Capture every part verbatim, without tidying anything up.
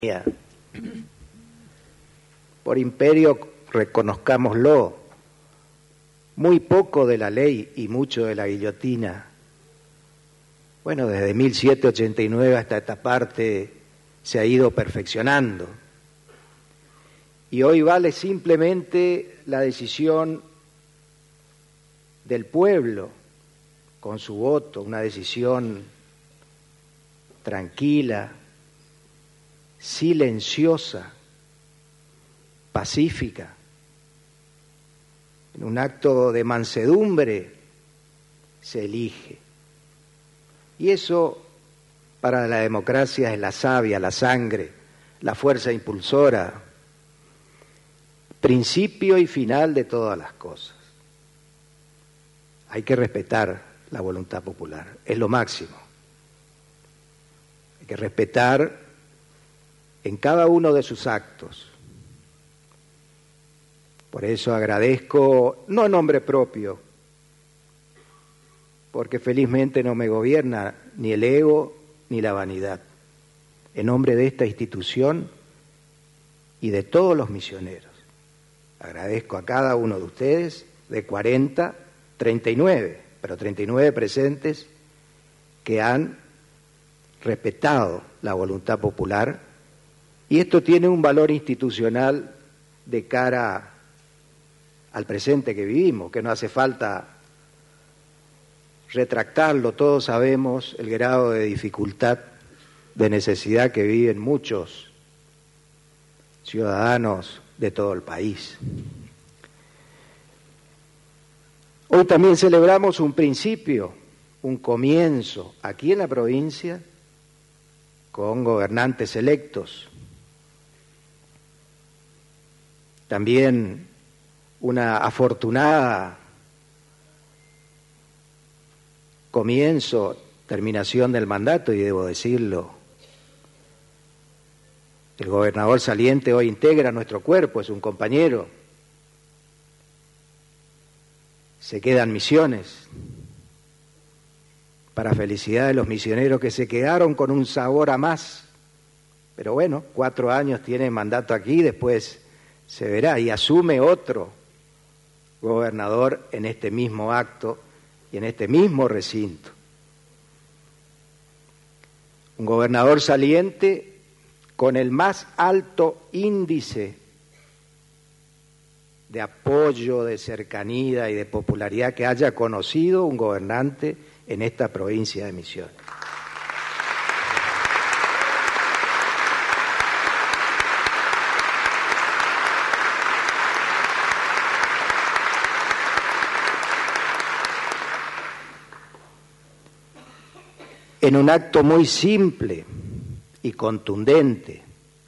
Por imperio, reconozcámoslo, muy poco de la ley y mucho de la guillotina. Bueno, desde mil setecientos ochenta y nueve hasta esta parte se ha ido perfeccionando. Y hoy vale simplemente la decisión del pueblo con su voto, una decisión tranquila, silenciosa, pacífica, en un acto de mansedumbre se elige. Y eso para la democracia es la savia, la sangre, la fuerza impulsora, principio y final de todas las cosas. Hay que respetar la voluntad popular, es lo máximo. Hay que respetar en cada uno de sus actos. Por eso agradezco, no en nombre propio, porque felizmente no me gobierna ni el ego ni la vanidad, en nombre de esta institución y de todos los misioneros. Agradezco a cada uno de ustedes, de cuarenta, treinta y nueve, pero treinta y nueve presentes, que han respetado la voluntad popular, y esto tiene un valor institucional de cara al presente que vivimos, que no hace falta retractarlo. Todos sabemos el grado de dificultad, de necesidad que viven muchos ciudadanos de todo el país. Hoy también celebramos un principio, un comienzo aquí en la provincia con gobernantes electos. También una afortunada comienzo, terminación del mandato, y debo decirlo, el gobernador saliente hoy integra nuestro cuerpo, es un compañero. Se quedan misiones, para felicidad de los misioneros que se quedaron con un sabor a más. Pero bueno, cuatro años tiene mandato aquí, después se verá, y asume otro gobernador en este mismo acto y en este mismo recinto. Un gobernador saliente con el más alto índice de apoyo, de cercanía y de popularidad que haya conocido un gobernante en esta provincia de Misiones. En un acto muy simple y contundente,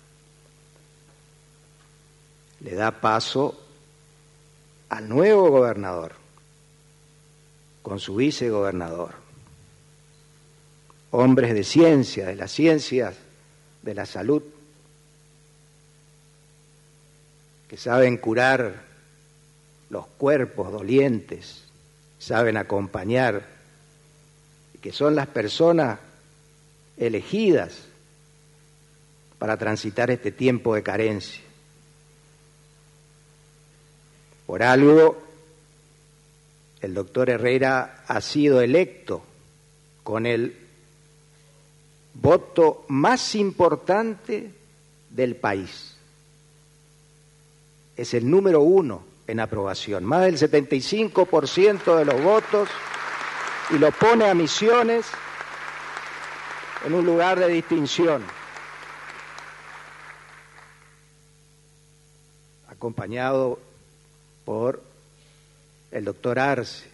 le da paso al nuevo gobernador, con su vicegobernador, hombres de ciencia, de las ciencias de la salud, que saben curar los cuerpos dolientes, saben acompañar, que son las personas elegidas para transitar este tiempo de carencia. Por algo, el doctor Herrera ha sido electo con el voto más importante del país. Es el número uno en aprobación, más del setenta y cinco por ciento de los votos, y lo pone a Misiones en un lugar de distinción, acompañado por el doctor Arce.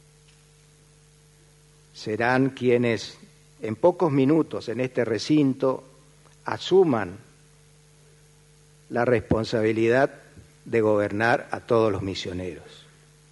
Serán quienes en pocos minutos en este recinto asuman la responsabilidad de gobernar a todos los misioneros.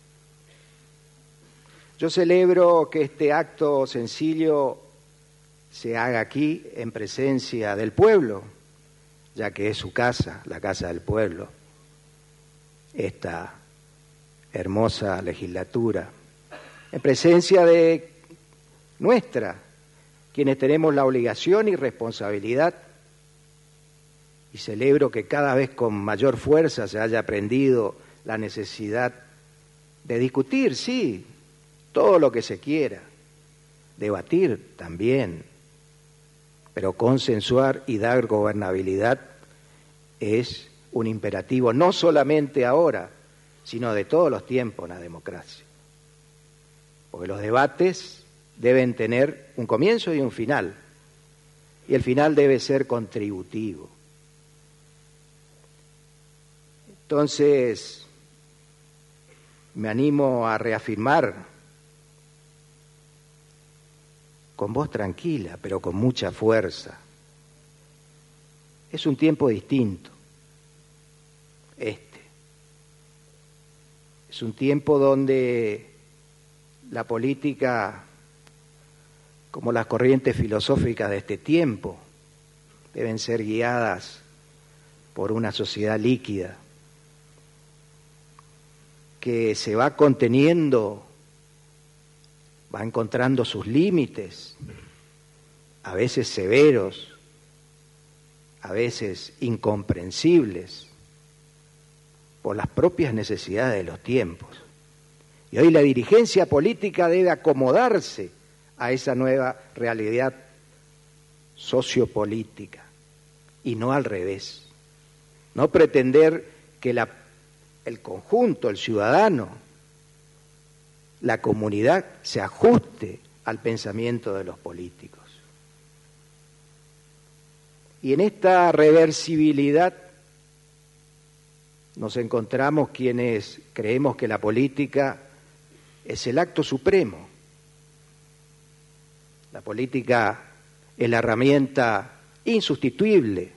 Yo celebro que este acto sencillo se haga aquí en presencia del pueblo, ya que es su casa, la casa del pueblo, esta hermosa legislatura, en presencia de nuestra, quienes tenemos la obligación y responsabilidad y celebro que cada vez con mayor fuerza se haya aprendido la necesidad de discutir, sí, todo lo que se quiera, debatir también, pero consensuar y dar gobernabilidad es un imperativo no solamente ahora, sino de todos los tiempos en la democracia. Porque los debates deben tener un comienzo y un final, y el final debe ser contributivo. Entonces, me animo a reafirmar con voz tranquila, pero con mucha fuerza. Es un tiempo distinto, este. Es un tiempo donde la política, como las corrientes filosóficas de este tiempo, deben ser guiadas por una sociedad líquida, que se va conteniendo, va encontrando sus límites, a veces severos, a veces incomprensibles, por las propias necesidades de los tiempos. Y hoy la dirigencia política debe acomodarse a esa nueva realidad sociopolítica, y no al revés. No pretender que la, el conjunto, el ciudadano, la comunidad se ajuste al pensamiento de los políticos. Y en esta reversibilidad nos encontramos quienes creemos que la política es el acto supremo. La política es la herramienta insustituible.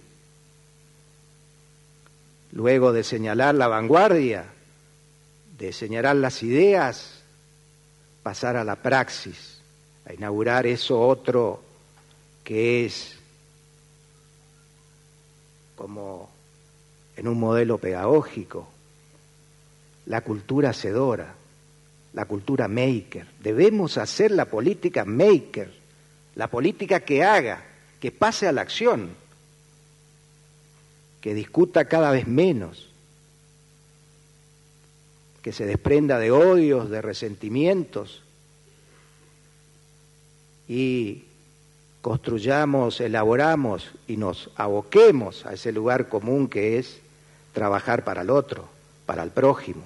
Luego de señalar la vanguardia, de señalar las ideas, pasar a la praxis, a inaugurar eso otro que es como en un modelo pedagógico, la cultura hacedora, la cultura maker. Debemos hacer la política maker, la política que haga, que pase a la acción, que discuta cada vez menos, que se desprenda de odios, de resentimientos y construyamos, elaboramos y nos aboquemos a ese lugar común que es trabajar para el otro, para el prójimo.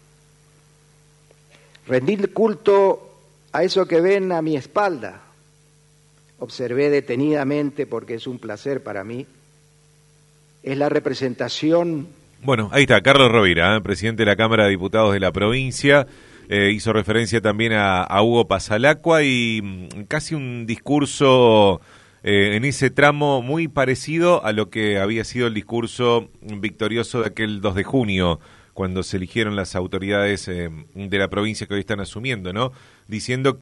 Rendir culto a eso que ven a mi espalda. Observé detenidamente, porque es un placer para mí, es la representación. Bueno, ahí está, Carlos Rovira, ¿eh? presidente de la Cámara de Diputados de la provincia, eh, hizo referencia también a, a Hugo Pasalacqua y mm, casi un discurso eh, en ese tramo muy parecido a lo que había sido el discurso victorioso de aquel dos de junio, cuando se eligieron las autoridades eh, de la provincia que hoy están asumiendo, ¿no? Diciendo